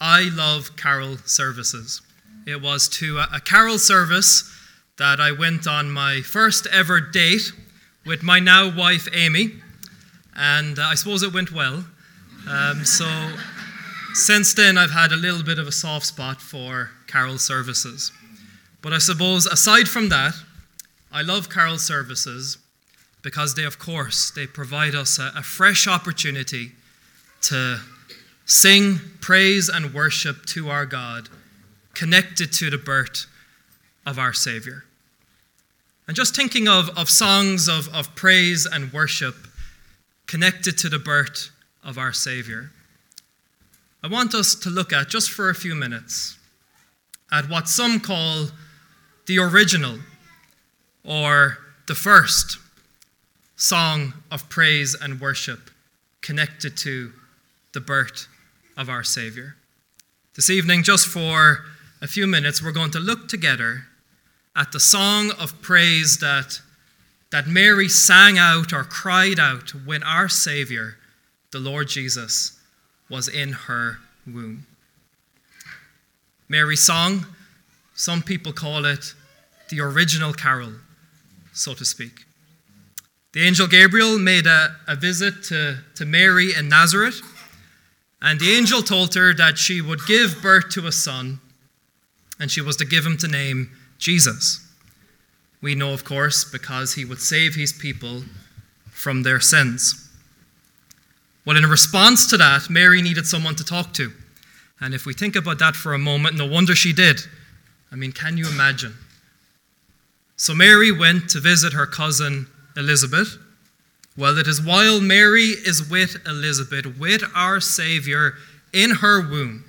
I love carol services. It was to a carol service that I went on my first ever date with my now wife Amy, and I suppose it went well. So since then I've had a little bit of a soft spot for carol services. But I suppose aside from that, I love carol services because they provide us a fresh opportunity to sing praise and worship to our God, connected to the birth of our Savior. And just thinking of songs of praise and worship connected to the birth of our Savior, I want us to look at, just for a few minutes, at what some call the original or the first song of praise and worship connected to the birth of our Savior. This evening, just for a few minutes, we're going to look together at the song of praise that Mary sang out or cried out when our Savior, the Lord Jesus, was in her womb. Mary's song, some people call it the original carol, so to speak. The angel Gabriel made a visit to Mary in Nazareth, and the angel told her that she would give birth to a son, and she was to give him to name Jesus. We know, of course, because he would save his people from their sins. Well, in response to that, Mary needed someone to talk to. And if we think about that for a moment, no wonder she did. I mean, can you imagine? So Mary went to visit her cousin Elizabeth. Well, it is while Mary is with Elizabeth, with our Savior in her womb,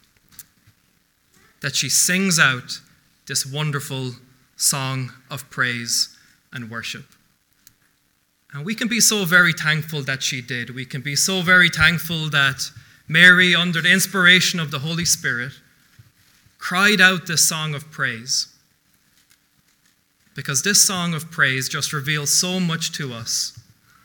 that she sings out this wonderful song of praise and worship. And we can be so very thankful that she did. We can be so very thankful that Mary, under the inspiration of the Holy Spirit, cried out this song of praise. Because this song of praise just reveals so much to us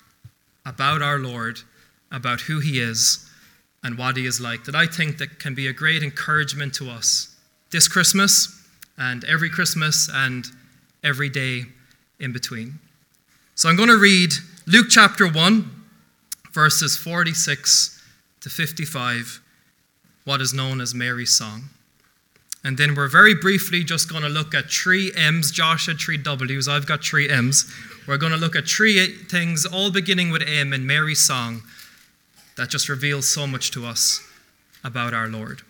about our Lord, about who he is and what he is like, that I think that can be a great encouragement to us this Christmas and every Christmas and every day in between. So I'm going to read Luke chapter 1, verses 46 to 55, what is known as Mary's song. And then we're very briefly just going to look at 3 M's. Josh had 3 W's. I've got 3 M's. We're going to look at 3 things, all beginning with M in Mary's song, that just reveals so much to us about our Lord.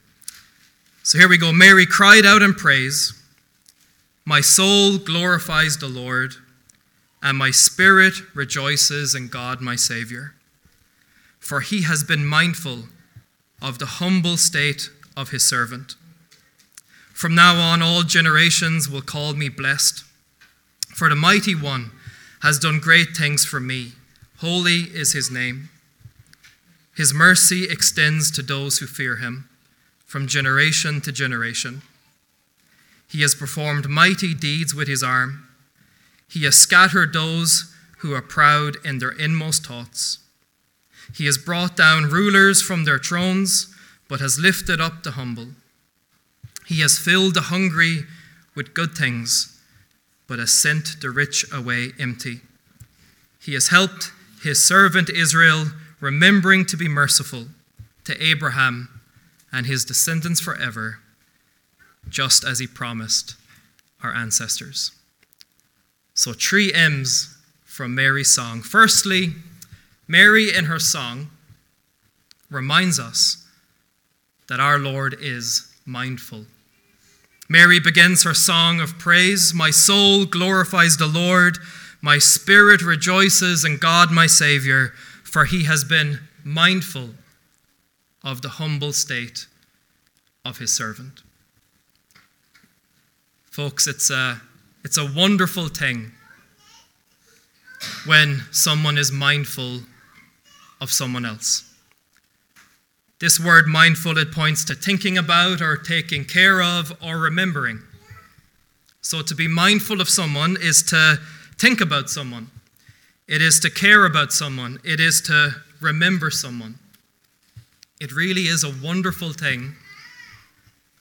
So here we go. Mary cried out in praise, "My soul glorifies the Lord, and my spirit rejoices in God my Savior. For he has been mindful of the humble state of his servant. From now on, all generations will call me blessed. For the Mighty One has done great things for me. Holy is his name. His mercy extends to those who fear him, from generation to generation. He has performed mighty deeds with his arm. He has scattered those who are proud in their inmost thoughts. He has brought down rulers from their thrones, but has lifted up the humble. He has filled the hungry with good things, but has sent the rich away empty. He has helped his servant Israel, remembering to be merciful to Abraham and his descendants forever, just as he promised our ancestors." So 3 M's from Mary's song. Firstly, Mary in her song reminds us that our Lord is mindful. Mary begins her song of praise. "My soul glorifies the Lord. My spirit rejoices in God my Savior, for he has been mindful of the humble state of his servant." Folks, it's a wonderful thing when someone is mindful of someone else. This word mindful, it points to thinking about or taking care of or remembering. So to be mindful of someone is to think about someone. It is to care about someone. It is to remember someone. It really is a wonderful thing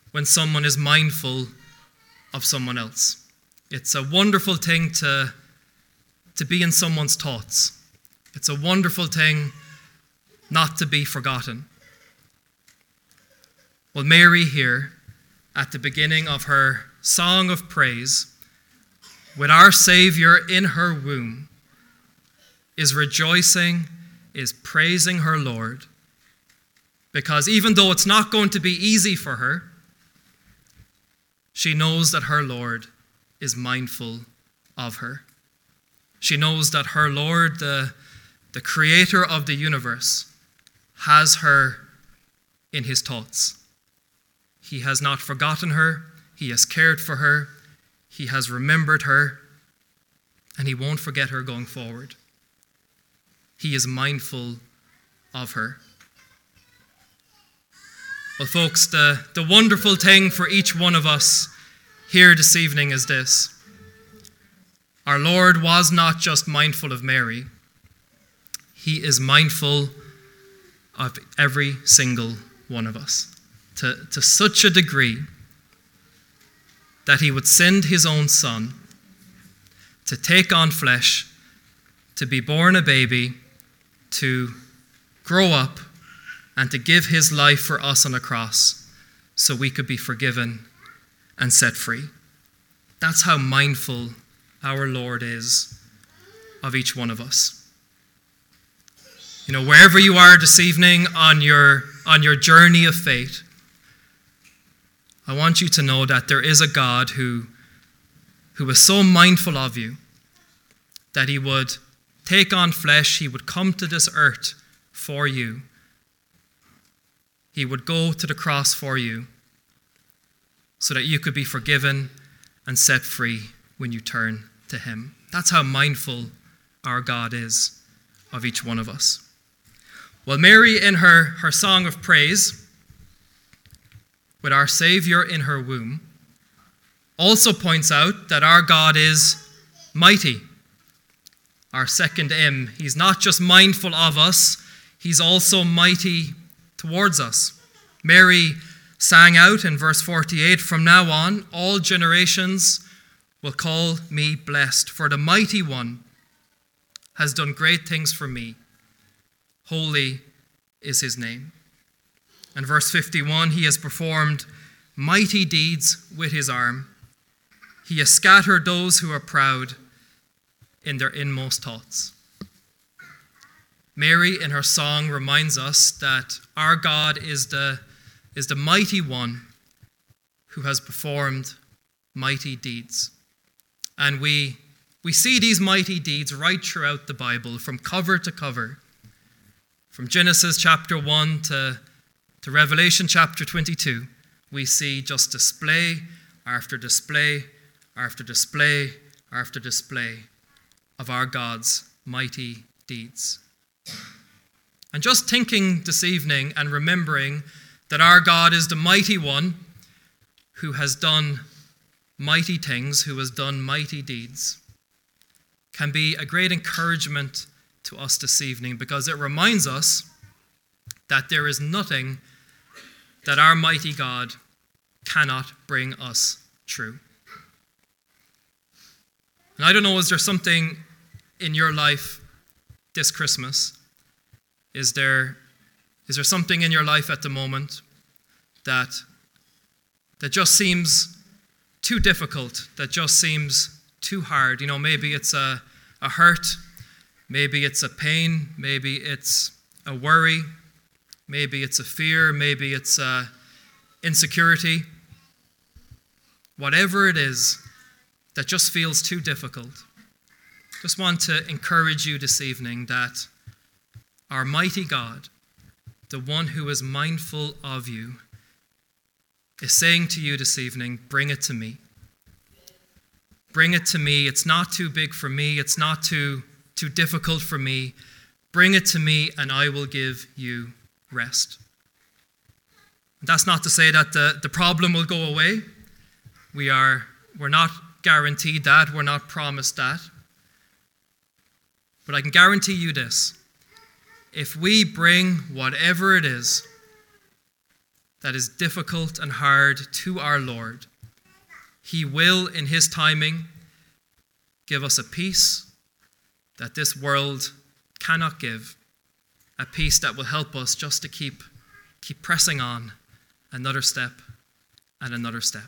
when someone is mindful of someone else. It's a wonderful thing to be in someone's thoughts. It's a wonderful thing not to be forgotten. Well, Mary here, at the beginning of her song of praise, with our Savior in her womb, is rejoicing, is praising her Lord, because even though it's not going to be easy for her, she knows that her Lord is mindful of her. She knows that her Lord, the creator of the universe, has her in his thoughts. He has not forgotten her. He has cared for her. He has remembered her. And he won't forget her going forward. He is mindful of her. Well, folks, the wonderful thing for each one of us here this evening is this. Our Lord was not just mindful of Mary. He is mindful of every single one of us to such a degree that he would send his own Son to take on flesh, to be born a baby, to grow up, and to give his life for us on a cross so we could be forgiven and set free. That's how mindful our Lord is of each one of us. You know, wherever you are this evening on your journey of faith, I want you to know that there is a God who is so mindful of you that he would take on flesh, he would come to this earth for you. He would go to the cross for you so that you could be forgiven and set free when you turn to him. That's how mindful our God is of each one of us. Well, Mary, in her song of praise, with our Savior in her womb, also points out that our God is mighty. Our second M. He's not just mindful of us, he's also mighty towards us. Mary sang out in verse 48, "From now on, all generations will call me blessed, for the mighty one has done great things for me. Holy is his name." And verse 51, "He has performed mighty deeds with his arm. He has scattered those who are proud in their inmost thoughts." Mary, in her song, reminds us that our God is the mighty one who has performed mighty deeds. And we see these mighty deeds right throughout the Bible, from cover to cover. From Genesis chapter 1 to Revelation chapter 22, we see just display after display after display after display of our God's mighty deeds. And just thinking this evening and remembering that our God is the mighty one who has done mighty things, who has done mighty deeds, can be a great encouragement to us this evening, because it reminds us that there is nothing that our mighty God cannot bring us through. And I don't know, is there something in your life this Christmas? Is there something in your life at the moment that just seems too difficult, that just seems too hard? You know, maybe it's a hurt, maybe it's a pain, maybe it's a worry, maybe it's a fear, maybe it's a insecurity. Whatever it is that just feels too difficult, just want to encourage you this evening that our mighty God, the one who is mindful of you, is saying to you this evening, bring it to me. Bring it to me. It's not too big for me. It's not too difficult for me. Bring it to me and I will give you rest. That's not to say that the problem will go away. We're not guaranteed that. We're not promised that. But I can guarantee you this. If we bring whatever it is that is difficult and hard to our Lord, he will, in his timing, give us a peace that this world cannot give, a peace that will help us just to keep pressing on another step and another step.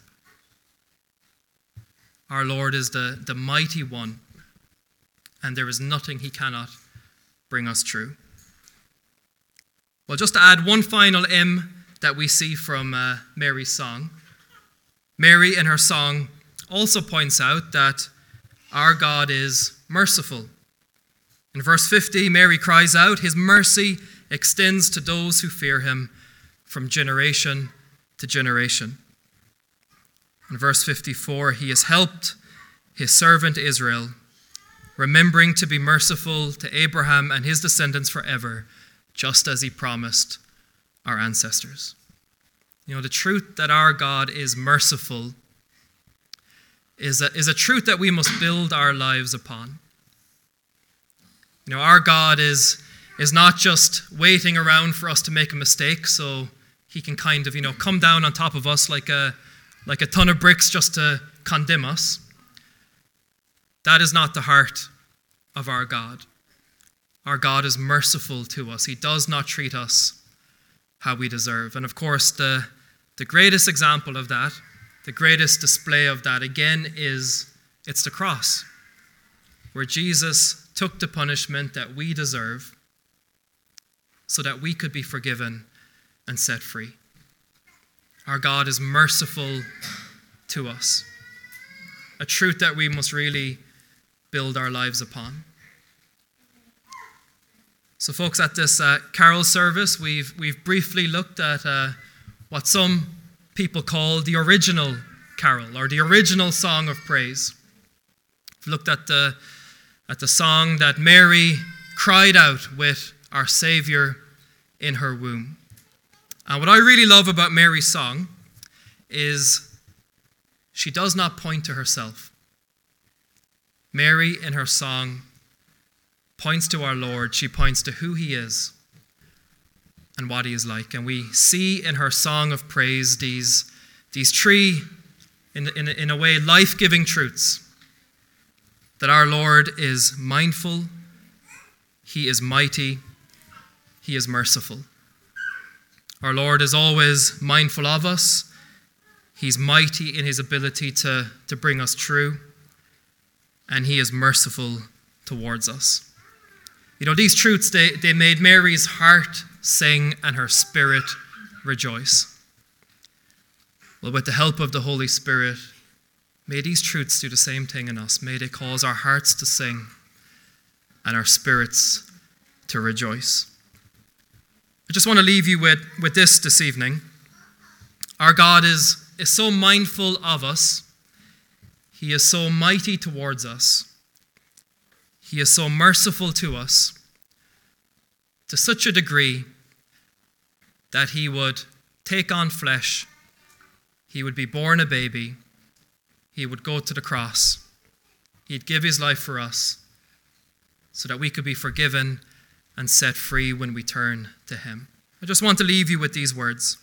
Our Lord is the mighty one, and there is nothing he cannot bring us through. Well, just to add one final that we see from Mary's song. Mary in her song also points out that our God is merciful. In verse 50, Mary cries out, his mercy extends to those who fear him from generation to generation. In verse 54, he has helped his servant Israel, remembering to be merciful to Abraham and his descendants forever, just as he promised our ancestors. You know, the truth that our God is merciful is a truth that we must build our lives upon. You know, our God is not just waiting around for us to make a mistake so he can kind of, come down on top of us like a ton of bricks just to condemn us. That is not the heart of our God. Our God is merciful to us. He does not treat us how we deserve. And of course, the greatest example of that, the greatest display of that, again, it's the cross, where Jesus took the punishment that we deserve so that we could be forgiven and set free. Our God is merciful to us, a truth that we must really build our lives upon. So folks, at this carol service, we've briefly looked at what some people call the original carol, or the original song of praise. We've looked at the song that Mary cried out with our Savior in her womb. And what I really love about Mary's song is she does not point to herself. Mary, in her song, points to our Lord. She points to who he is and what he is like. And we see in her song of praise these three, in a way, life-giving truths. That our Lord is mindful, he is mighty, he is merciful. Our Lord is always mindful of us. He's mighty in his ability to bring us through. And he is merciful towards us. You know, these truths, they made Mary's heart sing and her spirit rejoice. Well, with the help of the Holy Spirit, may these truths do the same thing in us. May they cause our hearts to sing and our spirits to rejoice. I just want to leave you with this evening. Our God is so mindful of us. He is so mighty towards us. He is so merciful to us to such a degree that he would take on flesh. He would be born a baby. He would go to the cross. He'd give his life for us so that we could be forgiven and set free when we turn to him. I just want to leave you with these words.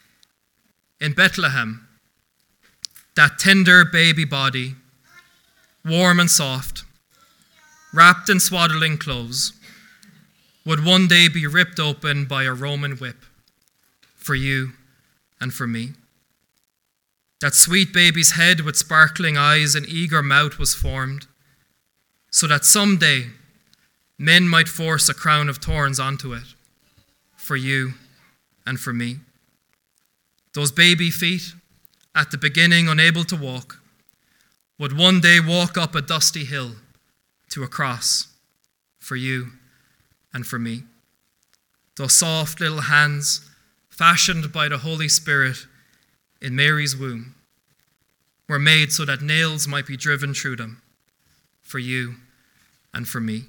In Bethlehem, that tender baby body, warm and soft, wrapped in swaddling clothes, would one day be ripped open by a Roman whip for you and for me. That sweet baby's head with sparkling eyes and eager mouth was formed, so that someday men might force a crown of thorns onto it for you and for me. Those baby feet, at the beginning unable to walk, would one day walk up a dusty hill to a cross for you and for me. Those soft little hands, fashioned by the Holy Spirit in Mary's womb, were made so that nails might be driven through them for you and for me.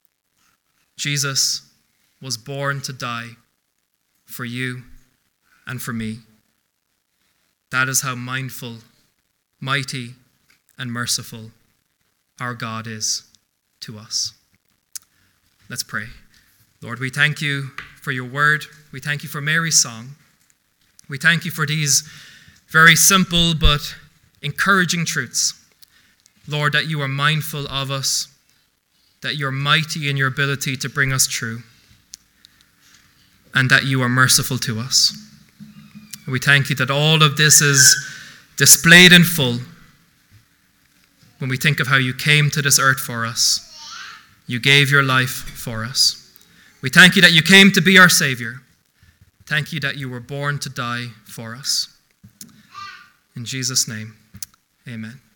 Jesus was born to die for you and for me. That is how mindful, mighty, and merciful our God is to us. Let's pray. Lord, we thank you for your word. We thank you for Mary's song. We thank you for these very simple but encouraging truths. Lord, that you are mindful of us, that you're mighty in your ability to bring us through, and that you are merciful to us. We thank you that all of this is displayed in full when we think of how you came to this earth for us. You gave your life for us. We thank you that you came to be our Savior. Thank you that you were born to die for us. In Jesus' name, amen.